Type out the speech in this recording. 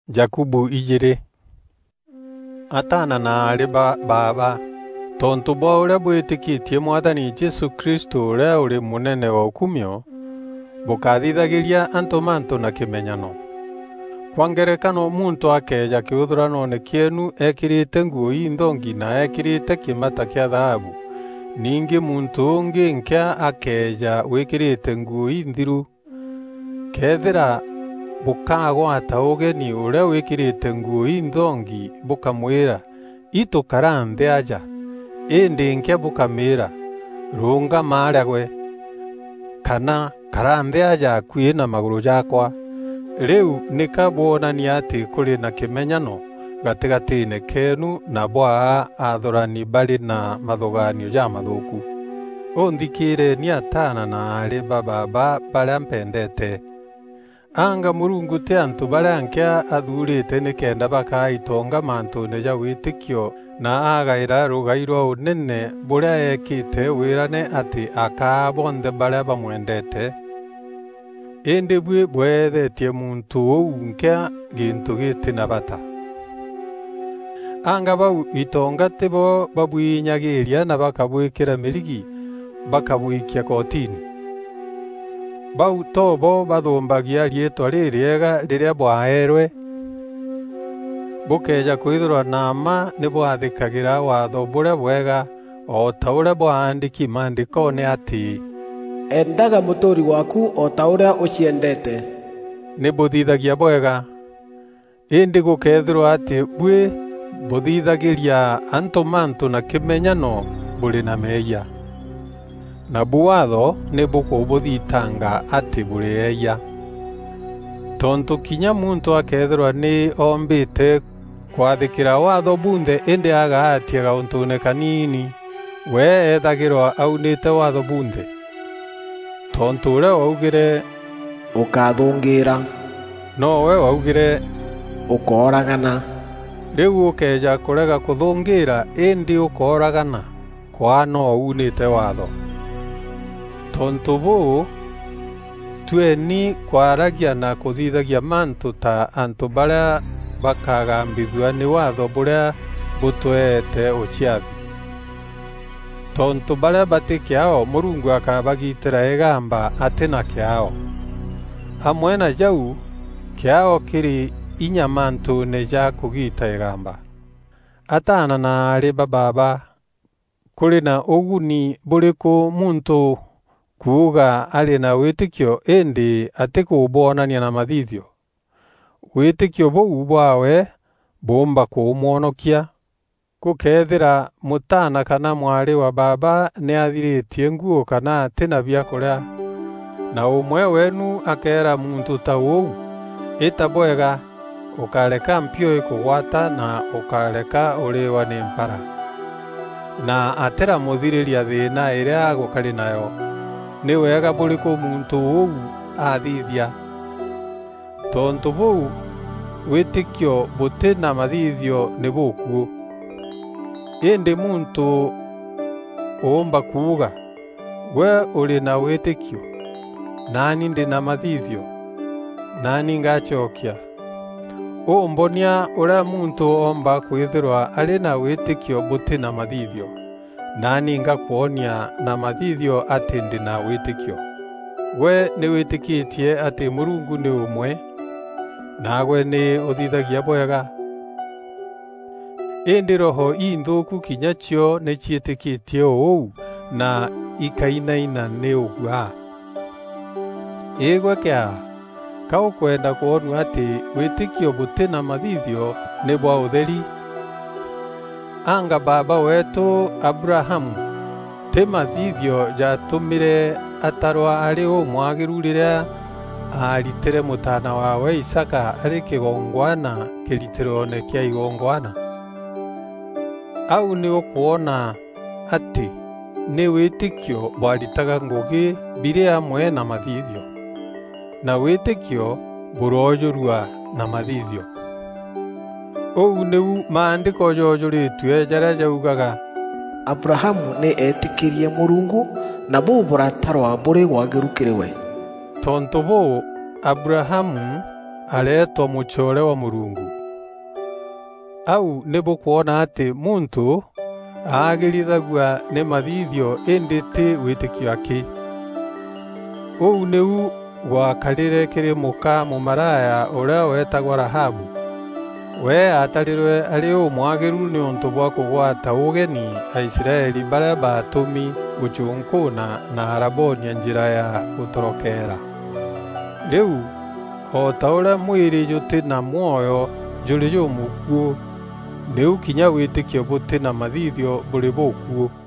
Jakubu ijire atana na ariba baba tontu bwa uria bwitikitie Mwathani Jesu Kristo uria uri munene wa ukumio bukathithagiria antu mantu na kimenyano. Kwa ngerekano muntu akeja kiuthuranone kienu ekirite nguo inthongi na ekirite kimata kia thahabu, ningi muntu ungi nkya akeja wikirite nguo inthiru. Kethira bukagwata ugeni uria wikirite nguo inthongi bukamwira itu karanthe aja, indi nkya bukamira runga maragwe, kana karanthe aja kwina maguru jakwa. Riu nikabwonania ati kuri na kimenyano gatigatine kenu na bwa athurani bari na mathuganio ja mathuku. Unthikire ni atana na ariba baba baria mpendete. Anga Murungu te antu baria nkya athurite nikenda bakaitonga mantune ja witikio na agaira rugairwa unene buria ekite wirane ati akabonthe baria bamwendete. Indi bwe bwethetie muntu uu nkya gintu gitina bata. Anga bau itonga tibo babwinyagiria na bakabwikira mirigi bakabwikia kotini. Bau tobo bathumbagia rietwa ririega riria bwaerwe, bukeja kwithirwa nama ni bwathikagira watho buria bwega o ta uria bwaandiki maandikone ati endaga mutori waku o ta uria uciendete. Ni buthithagia bwega, indi gukethirwa ati bwe buthithagiria antu mantu na kimenyano buri na meya. Na buwatho ni bukubuthitanga ati buri eya. Tontu kinya muntu akethirwa ni ombite kwathikira watho bunthe indi agaatia gauntune kanini, we ethagirwa aunite watho bunthe. Tontu uria waugire ukathungira, no we waugire ukoragana. Riu ukeja kurega kuthungira indi ukoragana, kwa no unite watho. Tontu bu tueni kwaragia na kuthithagia mantu ta antu baria bakagambithua ni watho buria butwete uciathi. Tontu baria batikiao Murungu akabagitira egamba atina kiao. Amwe na jau kiao kiri inya mantu ne ja kugita egamba. Atana na ariba baba kuri na uguni buriku muntu kuuga ari na witikio indi atikubonania na mathithio. Witikio buu bwawe bomba kuumwonokia. Kukethira mutana kana mwari wa baba ni athiritie nguo kana atina bia kuria, na umwe wenu akera muntu ta uu ita bwega, ukareka mpio ikugwata na ukareka uriwa ni mpara, na atira muthiriria thina iria agukari nayo, ni wega buriku muntu uu athithia. Tontu buu witikio butina mathithio ni bukuo. Indi muntu umba kuuga we uri na witikio, nani ndi na mathithio, nani ngachokia. Umbonia uria muntu omba kwithirwa ari na witikio butina mathithio, nani ngakuonia na mathithio ati ndi na witikio. We ni witikitie ati Murungu ni umwe, nawe ni uthithagia bwega. Indi roho inthuku kinya cio ni ciitikitie uu na ikainaina ni ugwa. Igwe kia kaukwenda kuonwa ati witikio butina mathithio ni bwa utheri. Anga baba wetu Abrahamu ti mathithio jatumire atarwa ari umwagiru riria aritire mutana wawe Isaka ari kigongwana kiritirone kia igongwana. Au ni ukuona ati ni witikio bwaritaga ngugi biri amwe na mathithio, na witikio burojurua na mathithio. Ou niu maandiko jojuritwe jaria jaugaga Abrahamu ni etikirie Murungu na bu buratarwa buri gwagiru kiri we. Tontu bu Abrahamu aretwa muchore wa Murungu. Au nibukuona ati muntu agirithagua ni mathithio indi ti witikio aki. Uu niu gwakarire kiri muka mumaraya uria wetagwa Rahabu. We atarirwe ari umwagiru ni untu bwa kugwata ugeni Aisiraeli baria batumi guchunkuna na arabonia njira ya gutorokera. Riu o ta uria mwiri juti na muoyo juri jumukuo, niu kinya witikio buti na mathithio buri bukuo.